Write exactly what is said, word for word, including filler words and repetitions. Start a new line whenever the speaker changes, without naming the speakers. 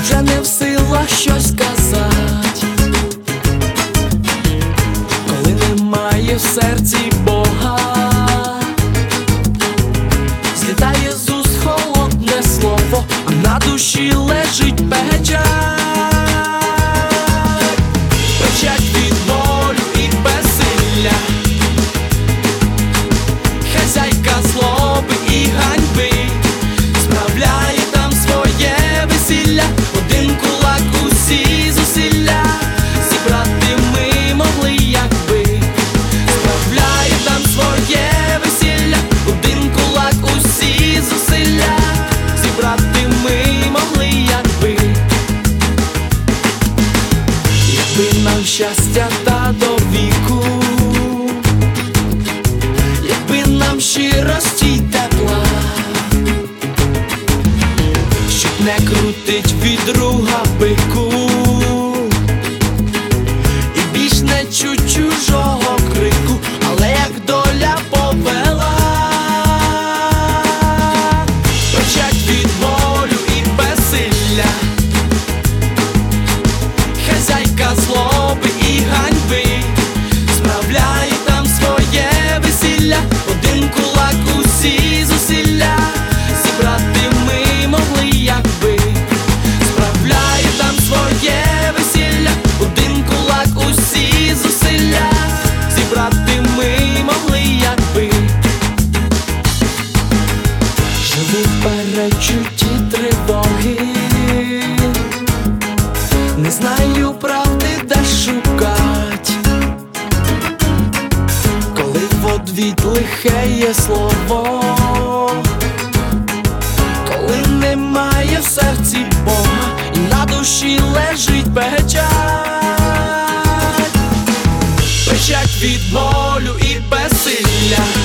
вже не в силах щось сказати, коли немає в серці Бога. Злітає з уст холодне слово, а на душі лежить печать. Печать від болю і безсилля, хазяйка злоби і ганьби, справляє там своє весілля. Один кулак усі зусилля зібрати ми могли, якби справляє там своє весілля. Один кулак усі зусилля зібрати ми могли, якби якби нам щастя та довіку, якби нам щирості й тепла, щоб не крутить від друга бику і більш не чуть чужого крику. Але як доля повела, печать від болю і безсилля, хазяйка злоби і ганьби, справляє там своє весілля. Один кулак усі зусилля зібрати ми могли, якби справляє там своє весілля. Один кулак усі зусилля зібрати ми могли, якби живу в перечутті тривоги, не знаю правди, де шукать, коли в одвіт лихе є слово, коли немає в серці Бога і на душі лежить печать. Печать від болю і безсилля,